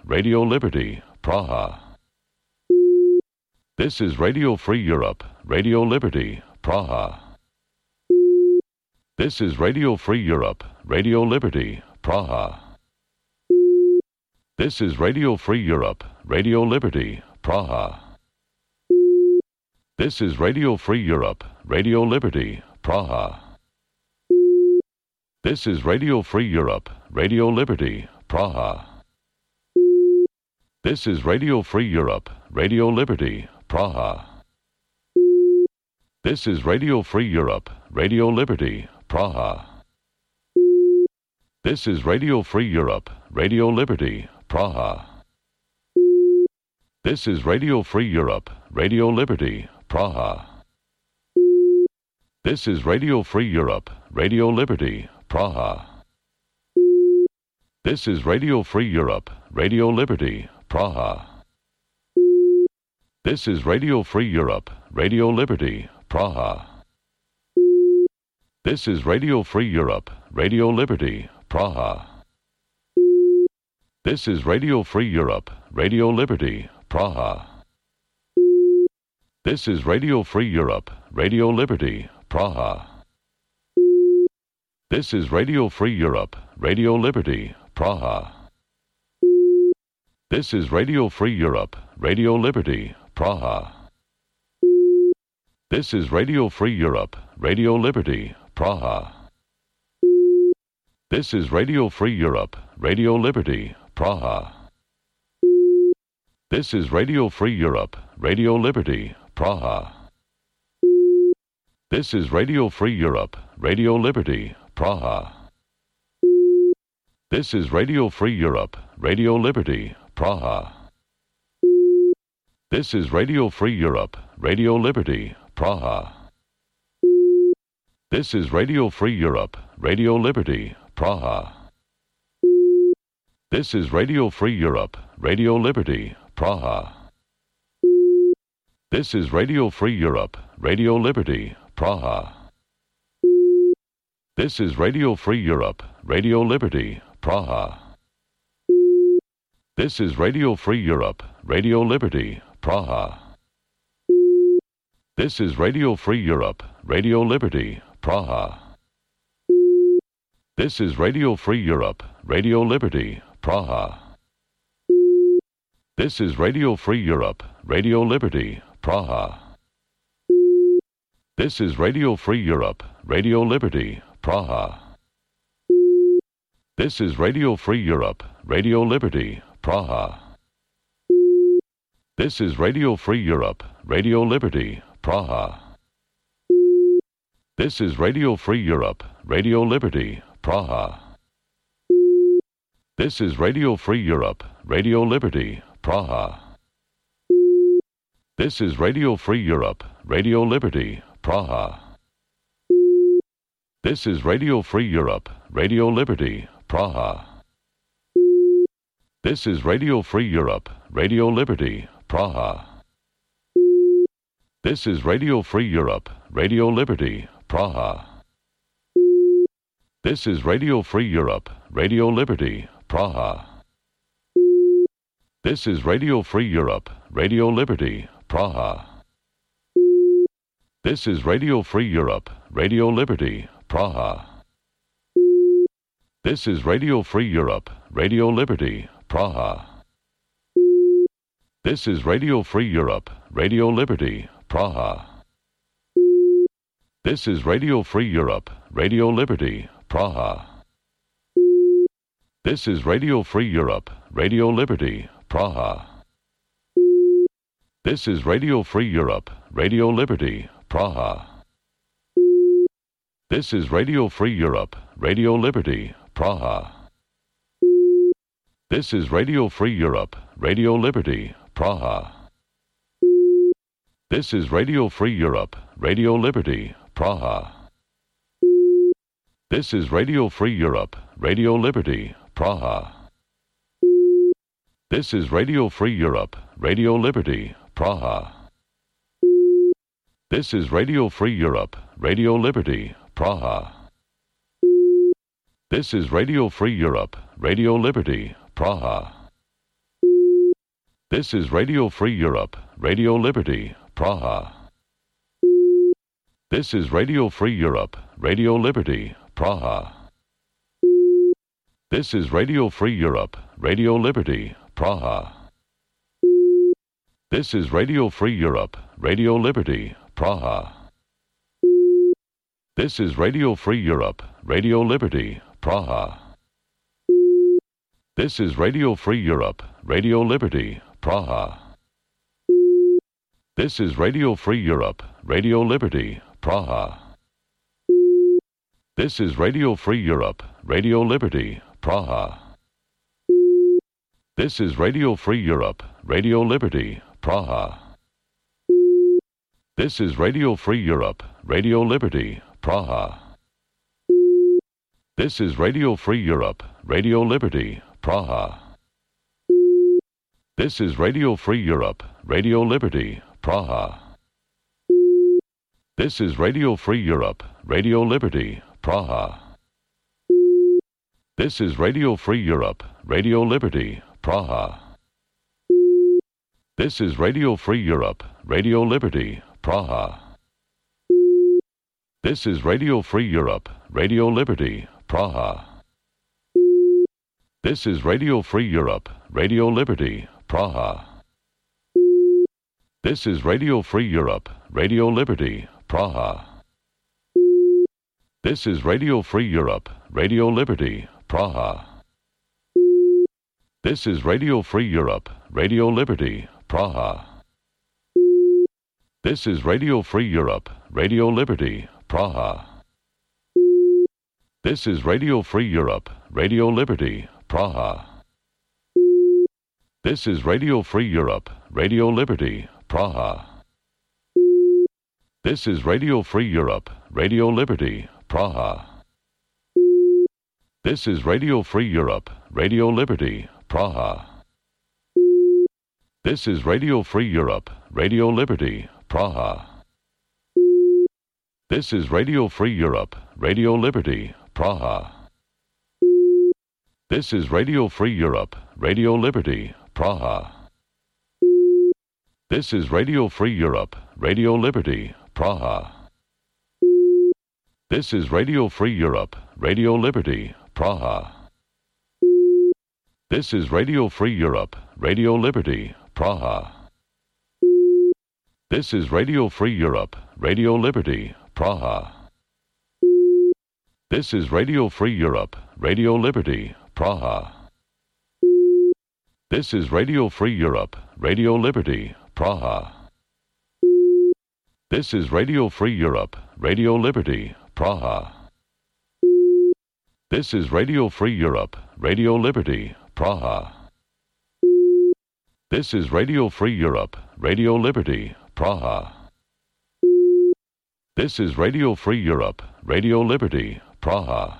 Radio Liberty, Praha. This is Radio Free Europe, Radio Liberty, Praha. This is Radio Free Europe, Radio Liberty, Praha. This is Radio Free Europe, Radio Liberty, Praha. This is Radio Free Europe, Radio Liberty, Praha. This is Radio Free Europe, Radio Liberty, Praha. This is Radio Free Europe, Radio Liberty, Praha. This is Radio Free Europe, Radio Liberty, Praha. This is Radio Free Europe, Radio Liberty, Praha. This is Radio Free Europe, Radio Liberty, Praha. This is Radio Free Europe, Radio Liberty, Praha. This is Radio Free Europe, Radio Liberty, Praha. This is Radio Free Europe, Radio Liberty, Praha. This is Radio Free Europe, Radio Liberty, Praha. This is Radio Free Europe, Radio Liberty, Praha. This is Radio Free Europe, Radio Liberty, Praha. This is Radio Free Europe, Radio Liberty, Praha. This is Radio Free Europe, Radio Liberty, Praha. This is Radio Free Europe, Radio Liberty, Praha. This is Radio Free Europe, Radio Liberty, Praha. This is Radio Free Europe, Radio Liberty, Praha. This is Radio Free Europe, Radio Liberty, Praha. This is Radio Free Europe, Radio Liberty, Praha. This is Radio Free Europe, Radio Liberty, Praha. This is Radio Free Europe, Radio Liberty, Praha. This is Radio Free Europe, Radio Liberty, Praha. This is Radio Free Europe, Radio Liberty, Praha. This is Radio Free Europe, Radio Liberty, Praha. This is Radio Free Europe, Radio Liberty, Praha. This is Radio Free Europe, Radio Liberty, Praha. This is Radio Free Europe, Radio Liberty, Praha. This is Radio Free Europe, Radio Liberty, Praha. This is Radio Free Europe, Radio Liberty, Praha. This is Radio Free Europe, Radio Liberty, Praha. This is Radio Free Europe, Radio Liberty, Praha. This is Radio Free Europe, Radio Liberty, Praha. This is Radio Free Europe, Radio Liberty, Praha. This is Radio Free Europe, Radio Liberty, Praha. This is Radio Free Europe, Radio Liberty, Praha. This is Radio Free Europe, Radio Liberty, Praha. This is Radio Free Europe, Radio Liberty, Praha. This is Radio Free Europe, Radio Liberty, Praha. This is Radio Free Europe, Radio Liberty, Praha. This is Radio Free Europe, Radio Liberty, Praha. This is Radio Free Europe, Radio Liberty, Praha. This is Radio Free Europe, Radio Liberty, Praha. This is Radio Free Europe, Radio Liberty, Praha. This is Radio Free Europe, Radio Liberty, Praha. This is Radio Free Europe, Radio Liberty, Praha. This is Radio Free Europe, Radio Liberty, Praha. This is Radio Free Europe, Radio Liberty, Praha. This is Radio Free Europe, Radio Liberty, Praha. This is Radio Free Europe, Radio Liberty, Praha. This is Radio Free Europe, Radio Liberty, Praha. This is Radio Free Europe, Radio Liberty, Praha. This is Radio Free Europe, Radio Liberty, Praha. This is Radio Free Europe, Radio Liberty, Praha. This is Radio Free Europe, Radio Liberty, Praha. This is Radio Free Europe, Radio Liberty, Praha. This is Radio Free Europe, Radio Liberty, Praha. This is Radio Free Europe, Radio Liberty, Praha. This is Radio Free Europe, Radio Liberty, Praha. This is Radio Free Europe, Radio Liberty, Praha. This is Radio Free Europe, Radio Liberty, Praha. This is Radio Free Europe, Radio Liberty, Praha. This is Radio Free Europe, Radio Liberty, Praha. This is Radio Free Europe, Radio Liberty, Praha. This is Radio Free Europe, Radio Liberty, Praha. This is Radio Free Europe, Radio Liberty, Praha. This is Radio Free Europe, Radio Liberty, Praha. This is Radio Free Europe, Radio Liberty, Praha. This is Radio Free Europe, Radio Liberty, Praha. This is Radio Free Europe, Radio Liberty, Praha. This is Radio Free Europe, Radio Liberty, Praha. This is Radio Free Europe, Radio Liberty, Praha. This is Radio Free Europe, Radio Liberty, Praha. This is Radio Free Europe, Radio Liberty, Praha. This is Radio Free Europe, Radio Liberty, Praha. This is Radio Free Europe, Radio Liberty, Praha. This is Radio Free Europe, Radio Liberty, Praha. This is Radio Free Europe, Radio Liberty, Praha. This is Radio Free Europe, Radio Liberty, Praha. This is Radio Free Europe, Radio Liberty, Praha. This is Radio Free Europe, Radio Liberty, Praha. This is Radio Free Europe, Radio Liberty, Praha. This is Radio Free Europe, Radio Liberty, Praha. This is Radio Free Europe, Radio Liberty, Praha. This is Radio Free Europe, Radio Liberty, Praha. This is Radio Free Europe, Radio Liberty, Praha. This is Radio Free Europe, Radio Liberty, Praha. This is Radio Free Europe, Radio Liberty, Praha. This is Radio Free Europe, Radio Liberty, Praha. This is Radio Free Europe, Radio Liberty, Praha. This is Radio Free Europe, Radio Liberty, Praha.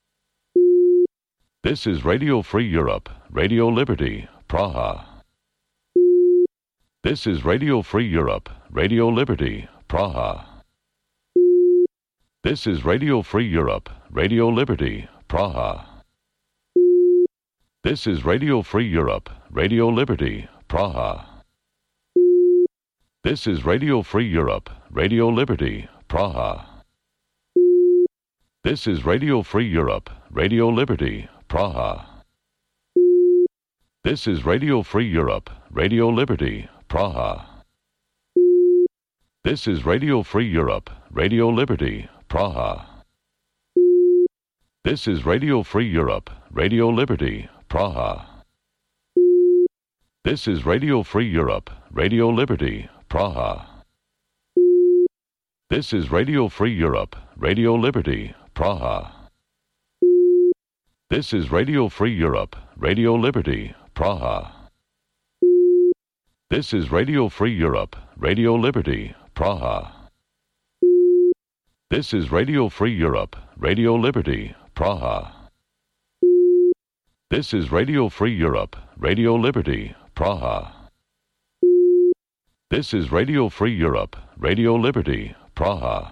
This is Radio Free Europe, Radio Liberty, Praha. This is Radio Free Europe, Radio Liberty, Praha. This is Radio Free Europe, Radio Liberty, Praha. This is Radio Free Europe, Radio Liberty, Praha. This is Radio Free Europe, Radio Liberty, Praha. This is Radio Free Europe, Radio Liberty, Praha. This is Radio Free Europe, Radio Liberty, Praha. This is Radio Free Europe, Radio Liberty, Praha. This is Radio Free Europe, Radio Liberty, Praha. This is Radio Free Europe, Radio Liberty, Praha. This is Radio Free Europe, Radio Liberty, Praha. This is Radio Free Europe, Radio Liberty, Praha. This is Radio Free Europe, Radio Liberty, Praha. This is Radio Free Europe, Radio Liberty, Praha. This is Radio Free Europe, Radio Liberty, Praha. This is Radio Free Europe, Radio Liberty, Praha.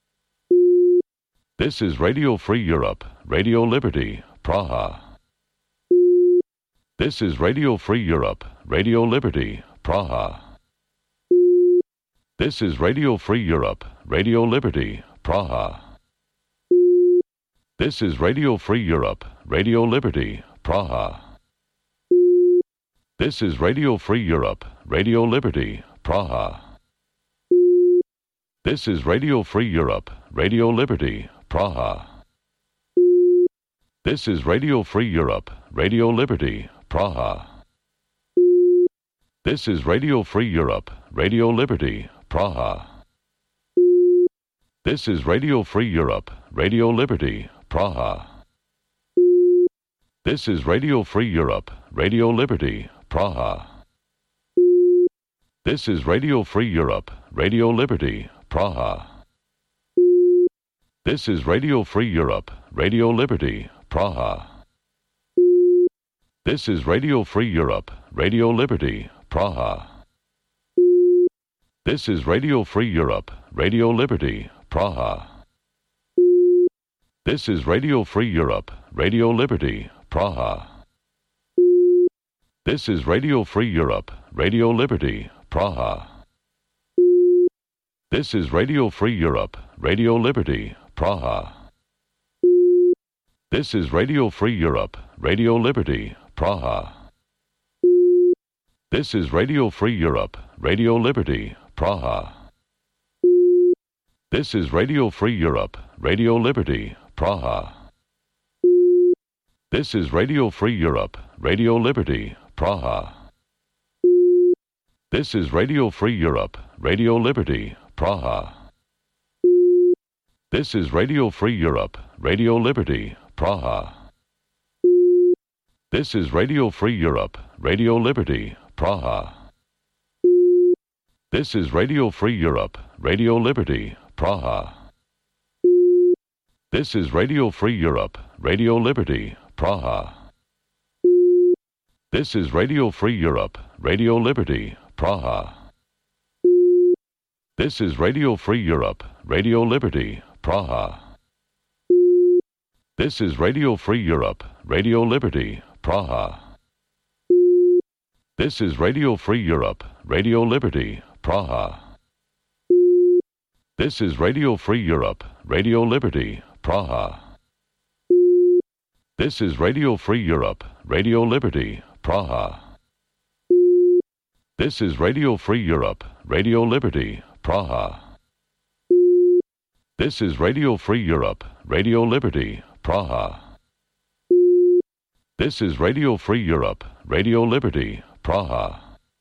This is Radio Free Europe, Radio Liberty, Praha. This is Radio Free Europe, Radio Liberty, Praha. This is Radio Free Europe, Radio Liberty, Praha. This is Radio Free Europe, Radio Liberty, Praha. This is Radio Free Europe, Radio Liberty, Praha. This is Radio Free Europe, Radio Liberty, Praha. This is Radio Free Europe, Radio Liberty, Praha. This is Radio Free Europe, Radio Liberty, Praha. This is Radio Free Europe, Radio Liberty, Praha. This is Radio Free Europe, Radio Liberty, Praha. This is Radio Free Europe, Radio Liberty, Praha. This is Radio Free Europe, Radio Liberty, Praha. This is Radio Free Europe, Radio Liberty, Praha. This is Radio Free Europe, Radio Liberty, Praha. This is Radio Free Europe, Radio Liberty, Praha. This is Radio Free Europe, Radio Liberty, Praha. This is Radio Free Europe, Radio Liberty, Praha. This is Radio Free Europe, Radio Liberty, Praha. This is Radio Free Europe, Radio Liberty, Praha. This is Radio Free Europe, Radio Liberty, Praha. This is Radio Free Europe, Radio Liberty, Praha. This is Radio Free Europe, Radio Liberty, Praha. This is Radio Free Europe, Radio Liberty, Praha. This is Radio Free Europe, Radio Liberty, Praha. This is Radio Free Europe, Radio Liberty, Praha. This is Radio Free Europe, Radio Liberty, Praha. This is Radio Free Europe, Radio Liberty, Praha. This is Radio Free Europe, Radio Liberty, Praha. This is Radio Free Europe, Radio Liberty, Praha. This is Radio Free Europe, Radio Liberty, Praha. This is Radio Free Europe, Radio Liberty, Praha. This is Radio Free Europe, Radio Liberty, Praha. This is Radio Free Europe, Radio Liberty, Praha. This is Radio Free Europe, Radio Liberty, Praha. This is Radio Free Europe, Radio Liberty, Praha.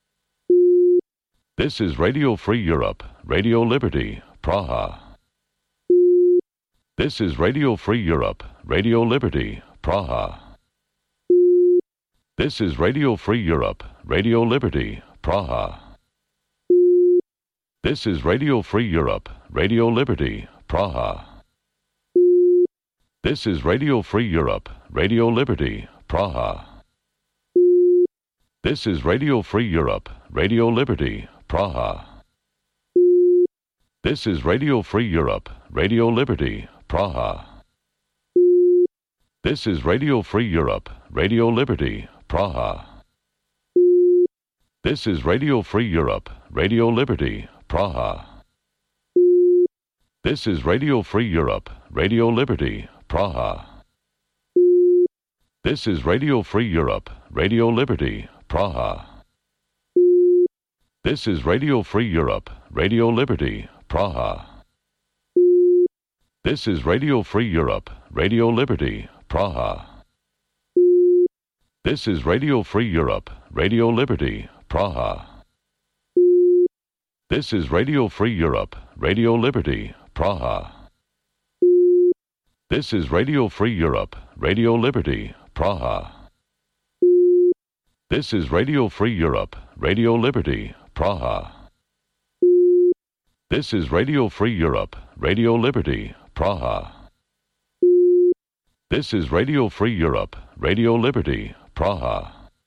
This is Radio Free Europe, Radio Liberty, Praha. This is Radio Free Europe, Radio Liberty, Praha. This is Radio Free Europe, Radio Liberty, Praha. This is Radio Free Europe, Radio Liberty, Praha. This is Radio Free Europe, Radio Liberty, Praha. This is Radio Free Europe, Radio Liberty, Praha. This is Radio Free Europe, Radio Liberty, Praha. This is Radio Free Europe, Radio Liberty, Praha. This is Radio Free Europe, Radio Liberty, Praha. This is Radio Free Europe, Radio Liberty, Praha. This is Radio Free Europe, Radio Liberty, Praha. This is Radio Free Europe, Radio Liberty, Praha. This is Radio Free Europe, Radio Liberty, Praha. This is Radio Free Europe, Radio Liberty, Praha. This is Radio Free Europe, Radio Liberty, Praha. This is Radio Free Europe, Radio Liberty, Praha. This is Radio Free Europe, Radio Liberty, Praha. This is Radio Free Europe, Radio Liberty, Praha. This is Radio Free Europe, Radio Liberty, Praha.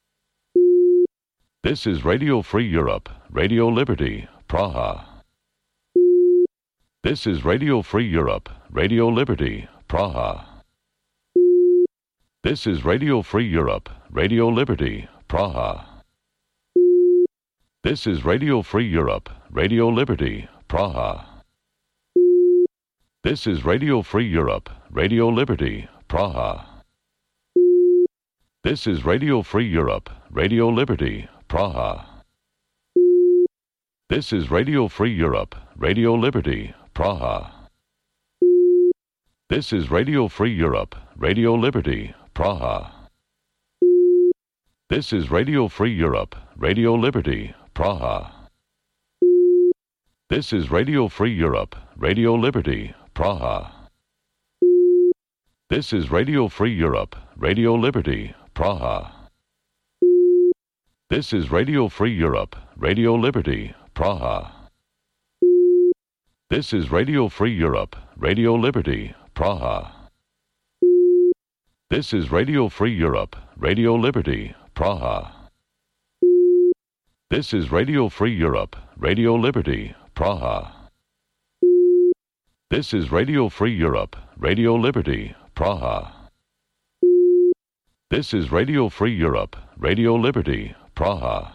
This is Radio Free Europe, Radio Liberty, Praha. This is Radio Free Europe, Radio Liberty, Praha. This is Radio Free Europe, Radio Liberty, Praha. This is Radio Free Europe, Radio Liberty, Praha. This is Radio Free Europe, Radio Liberty, Praha. This is Radio Free Europe, Radio Liberty, Praha. This is Radio Free Europe, Radio Liberty, Praha. This is Radio Free Europe, Radio Liberty, Praha. This is Radio Free Europe, Radio Liberty, Praha. This is Radio Free Europe, Radio Liberty, Praha. This is Radio Free Europe, Radio Liberty, Praha. This is Radio Free Europe, Radio Liberty, Praha. This is Radio Free Europe, Radio Liberty, Praha. This is Radio Free Europe, Radio Liberty, Praha. This is Radio Free Europe, Radio Liberty, Praha. This is Radio Free Europe, Radio Liberty, Praha. This is Radio Free Europe, Radio Liberty, Praha.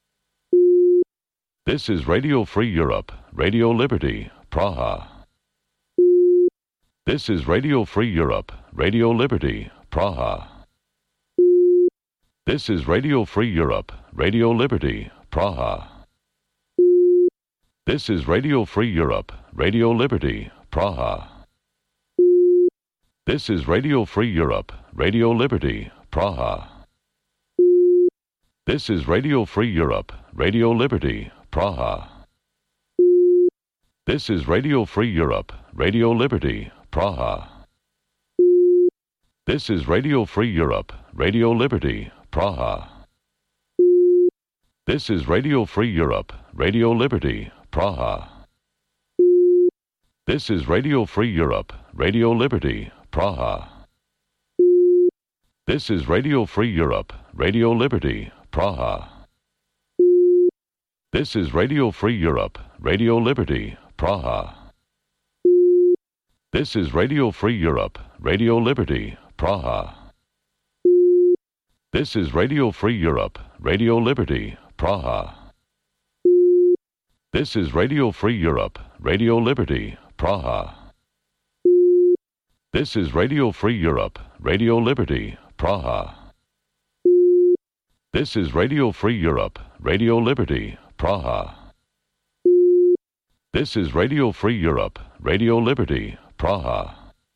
This is Radio Free Europe, Radio Liberty, Praha. This is Radio Free Europe, Radio Liberty, Praha. This is Radio Free Europe, Radio Liberty, Praha. This is Radio Free Europe, Radio Liberty, Praha. This is Radio Free Europe, Radio Liberty, Praha. This is Radio Free Europe, Radio Liberty, Praha. This is Radio Free Europe, Radio Liberty, Praha. This is Radio Free Europe, Radio Liberty, Praha. This is Radio Free Europe, Radio Liberty, Praha. This is Radio Free Europe, Radio Liberty, Praha. This is Radio Free Europe, Radio Liberty, Praha. This is Radio Free Europe, Radio Liberty, Praha. This is Radio Free Europe, Radio Liberty, Praha. This is Radio Free Europe, Radio Liberty, Praha. This is Radio Free Europe, Radio Liberty, Praha. This is Radio Free Europe, Radio Liberty, Praha. This is Radio Free Europe, Radio Liberty, Praha. This is Radio Free Europe, Radio Liberty, Praha.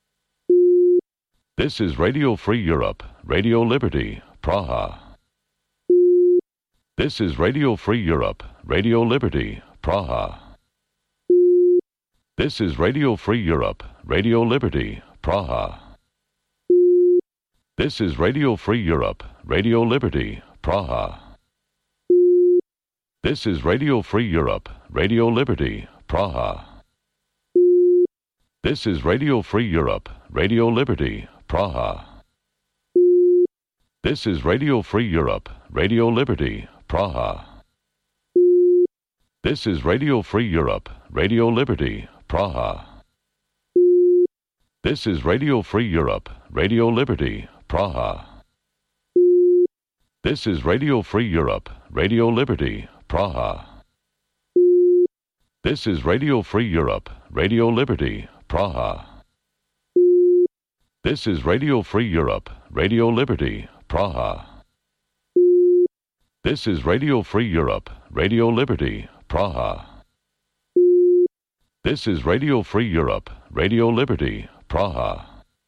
This is Radio Free Europe, Radio Liberty, Praha. This is Radio Free Europe, Radio Liberty, Praha. This is Radio Free Europe, Radio Liberty, Praha. This is Radio Free Europe, Radio Liberty, Praha. This is Radio Free Europe, Radio Liberty, Praha. This is Radio Free Europe, Radio Liberty, Praha. This is Radio Free Europe, Radio Liberty, Praha. This is Radio Free Europe, Radio Liberty, Praha. This is Radio Free Europe, Radio Liberty, Praha. This is Radio Free Europe, Radio Liberty, Praha. This is Radio Free Europe, Radio Liberty, Praha. This is Radio Free Europe, Radio Liberty, Praha. This is Radio Free Europe, Radio Liberty, Praha. This is Radio Free Europe, Radio Liberty, Praha.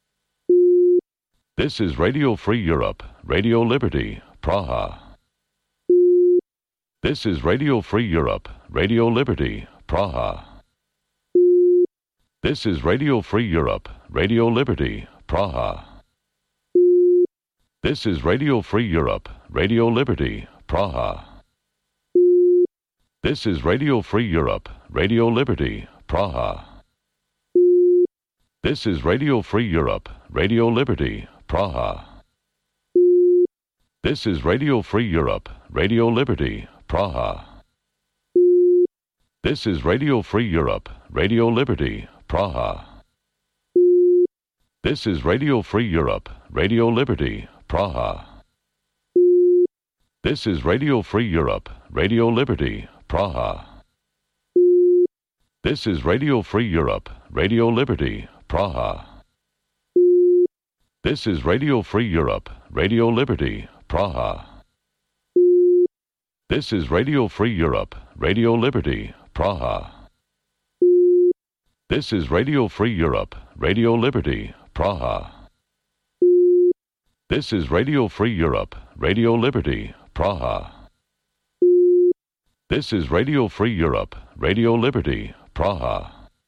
This is Radio Free Europe, Radio Liberty, Praha. This is Radio Free Europe, Radio Liberty, Praha. This is Radio Free Europe, Radio Liberty, Praha. This is Radio Free Europe, Radio Liberty, Praha. This is Radio Free Europe, Radio Liberty, Praha. This is Radio Free Europe, Radio Liberty, Praha. This is Radio Free Europe, Radio Liberty, Praha. This is Radio Free Europe, Radio Liberty, Praha. This is Radio Free Europe, Radio Liberty, Praha. This is Radio Free Europe, Radio Liberty, Praha. This is Radio Free Europe, Radio Liberty, Praha. This is Radio Free Europe, Radio Liberty, Praha. This is Radio Free Europe, Radio Liberty, Praha. This is Radio Free Europe, Radio Liberty, Praha. This is Radio Free Europe, Radio Liberty, Praha. This is Radio Free Europe, Radio Liberty, Praha.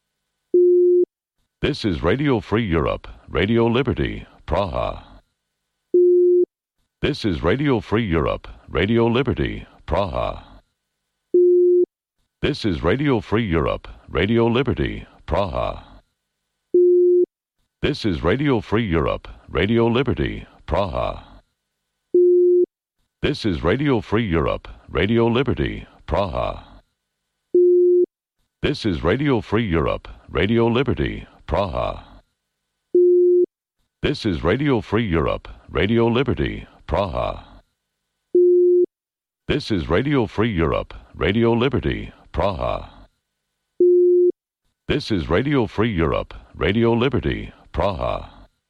This is Radio Free Europe, Radio Liberty, Praha. This is Radio Free Europe, Radio Liberty, Praha. This is Radio Free Europe, Radio Liberty, Praha. This is Radio Free Europe, Radio Liberty, Praha. This is Radio Free Europe, Radio Liberty, Praha. This is Radio Free Europe, Radio Liberty, Praha. This is Radio Free Europe, Radio Liberty, Praha. This is Radio Free Europe, Radio Liberty, Praha. This is Radio Free Europe, Radio Liberty, Praha.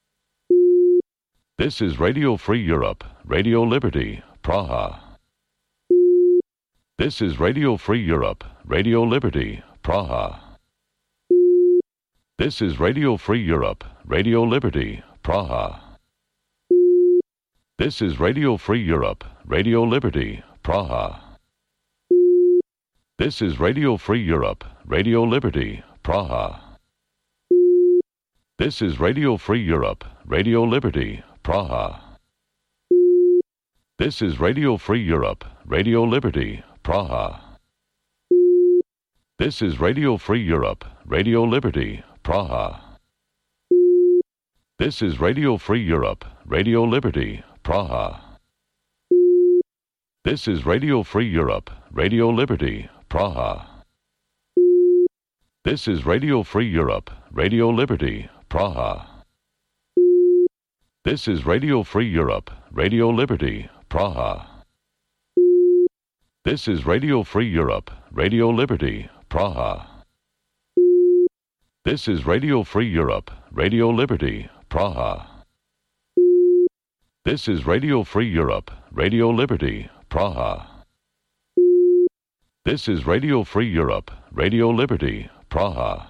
This is Radio Free Europe, Radio Liberty, Praha. This is Radio Free Europe, Radio Liberty, Praha. This is Radio Free Europe, Radio Liberty, Praha. This is Radio Free Europe, Radio Liberty, Praha. This is Radio Free Europe, Radio Liberty, Praha. This is Radio Free Europe, Radio Liberty, Praha. This is Radio Free Europe, Radio Liberty, Praha. This is Radio Free Europe, Radio Liberty, Praha. This is Radio Free Europe, Radio Liberty, Praha. This is Radio Free Europe, Radio Liberty, Praha. This is Radio Free Europe, Radio Liberty, Praha. This is Radio Free Europe, Radio Liberty, Praha. This is Radio Free Europe, Radio Liberty, Praha. This is Radio Free Europe, Radio Liberty, Praha. This is Radio Free Europe, Radio Liberty, Praha. This is Radio Free Europe, Radio Liberty, Praha.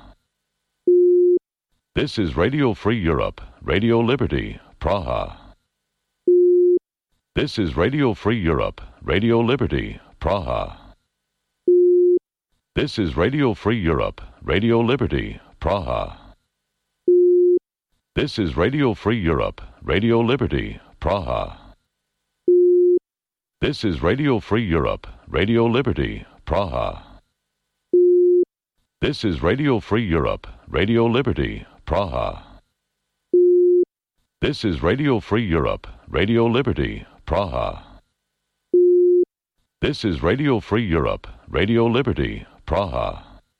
This is Radio Free Europe, Radio Liberty, Praha. This is Radio Free Europe, Radio Liberty, Praha. This is Radio Free Europe, Radio Liberty, Praha. This is Radio Free Europe, Radio Liberty, Praha. This is Radio Free Europe, Radio Liberty, Praha. This is Radio Free Europe, Radio Liberty, Praha. This is Radio Free Europe, Radio Liberty, Praha. This is Radio Free Europe, Radio Liberty, Praha.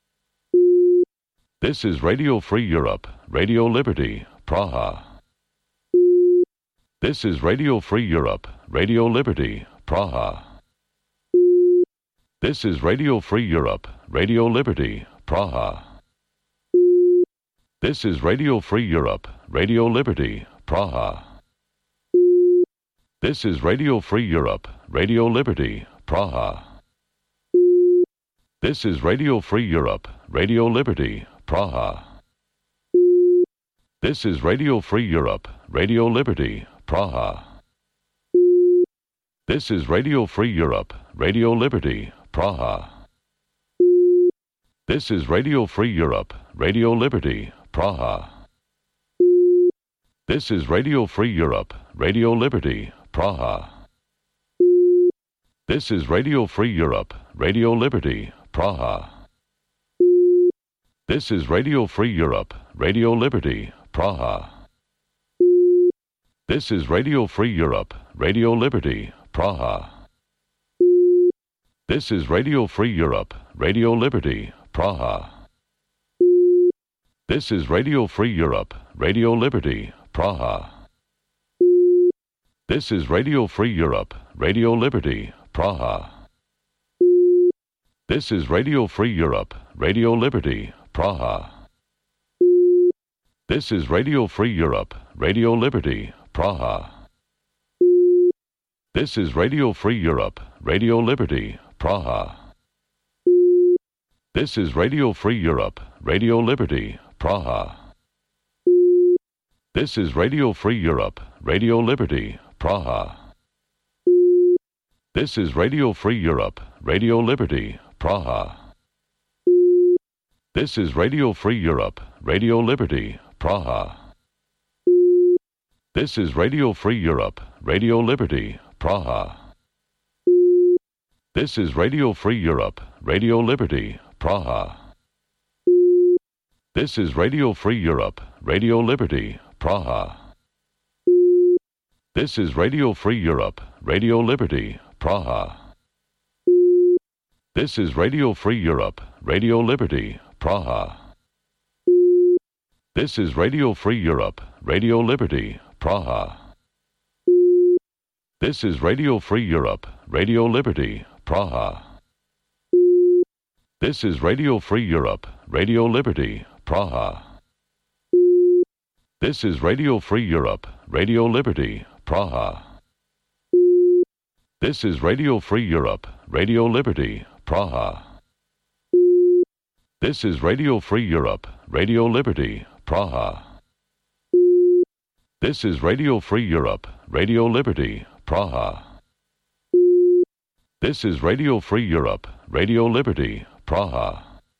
This is Radio Free Europe, Radio Liberty, Praha. This is Radio Free Europe, Radio Liberty, Praha. This is Radio Free Europe, Radio Liberty, Praha. This is Radio Free Europe, Radio Liberty, Praha. This is Radio Free Europe, Radio Liberty, Praha. This is Radio Free Europe, Radio Liberty, Praha. This is Radio Free Europe, Radio Liberty, Praha. This is Radio Free Europe, Radio Liberty, Praha. This is Radio Free Europe, Radio Liberty, Praha. This is Radio Free Europe, Radio Liberty, Praha. This is Radio Free Europe, Radio Liberty, Praha. This is Radio Free Europe, Radio Liberty, Praha. This is Radio Free Europe, Radio Liberty, Praha. This is Radio Free Europe, Radio Liberty, Praha. This is Radio Free Europe, Radio Liberty, Praha. This is Radio Free Europe, Radio Liberty, Praha. This is Radio Free Europe, Radio Liberty, Praha. This is Radio Free Europe, Radio Liberty, Praha. This is Radio Free Europe, Radio Liberty, Praha. This is Radio Free Europe, Radio Liberty, Praha. This is Radio Free Europe, Radio Liberty, Praha. This is Radio Free Europe, Radio Liberty, Praha. This is Radio Free Europe, Radio Liberty, Praha. This is Radio Free Europe, Radio Liberty, Praha. This is Radio Free Europe, Radio Liberty, Praha. This is Radio Free Europe, Radio Liberty, Praha. This is Radio Free Europe, Radio Liberty, Praha. This is Radio Free Europe, Radio Liberty, Praha. This is Radio Free Europe, Radio Liberty, Praha. This is Radio Free Europe, Radio Liberty, Praha. This is Radio Free Europe, Radio Liberty, Praha. This is Radio Free Europe, Radio Liberty, Praha. This is Radio Free Europe, Radio Liberty, Praha. This is Radio Free Europe, Radio Liberty, Praha. This is Radio Free Europe, Radio Liberty, Praha. This is Radio Free Europe, Radio Liberty, Praha.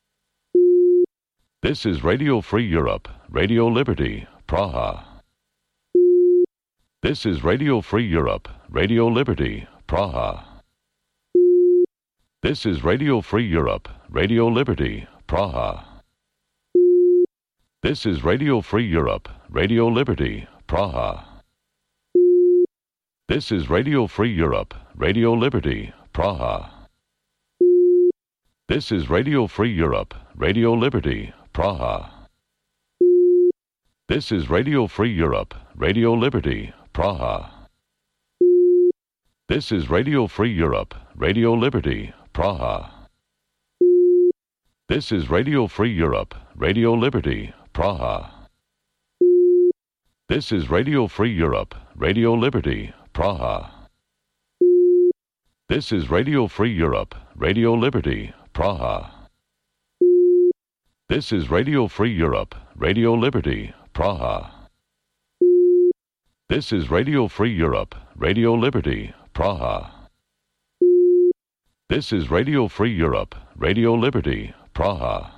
This is Radio Free Europe, Radio Liberty, Praha. This is Radio Free Europe, Radio Liberty, Praha. This is Radio Free Europe, Radio Liberty, Praha. This is Radio Free Europe, Radio Liberty, Praha. This is Radio Free Europe, Radio Liberty, Praha. This is Radio Free Europe, Radio Liberty, Praha. This is Radio Free Europe, Radio Liberty, Praha. This is Radio Free Europe, Radio Liberty, Praha. This is Radio Free Europe, Radio Liberty, Praha. This is Radio Free Europe, Radio Liberty, Praha. This is Radio Free Europe, Radio Liberty, Praha. This is Radio Free Europe, Radio Liberty, Praha. This is Radio Free Europe, Radio Liberty, Praha. This is Radio Free Europe, Radio Liberty, Praha.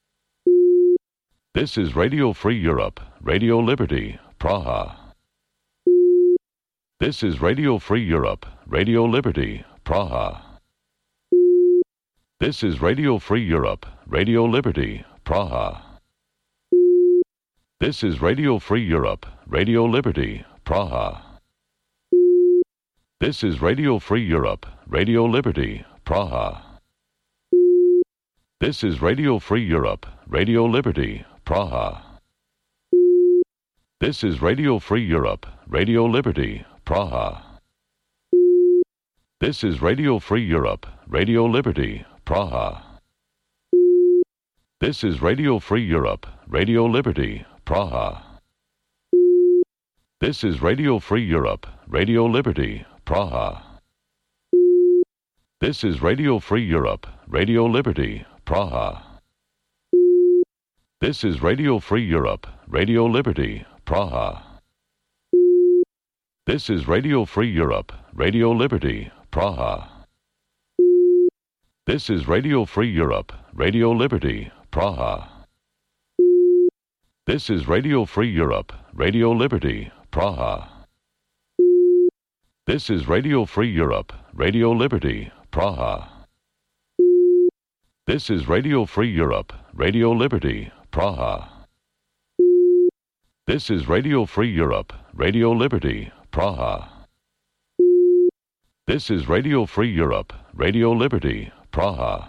This is Radio Free Europe, Radio Liberty, Praha. This is Radio Free Europe, Radio Liberty, Praha. This is Radio Free Europe, Radio Liberty, Praha. This is Radio Free Europe, Radio Liberty, Praha. This is Radio Free Europe, Radio Liberty, Praha. This is Radio Free Europe, Radio Liberty, Praha. This is Radio Free Europe, Radio Liberty, Praha. This is Radio Free Europe, Radio Liberty, Praha. This is Radio Free Europe, Radio Liberty, Praha. This is Radio Free Europe, Radio Liberty, Praha. This is Radio Free Europe, Radio Liberty, Praha. This is Radio Free Europe, Radio Liberty, Praha. This is Radio Free Europe, Radio Liberty, Praha. This is Radio Free Europe, Radio Liberty, Praha. This is Radio Free Europe, Radio Liberty, Praha. This is Radio Free Europe, Radio Liberty, Praha. This is Radio Free Europe, Radio Liberty, Praha. This is Radio Free Europe, Radio Liberty, Praha. This is Radio Free Europe, Radio Liberty, Praha.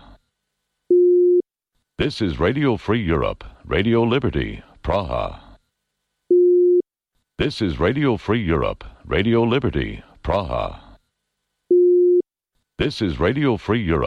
This is Radio Free Europe, Radio Liberty, Praha. This is Radio Free Europe, Radio Liberty, Praha. This is Radio Free Europe.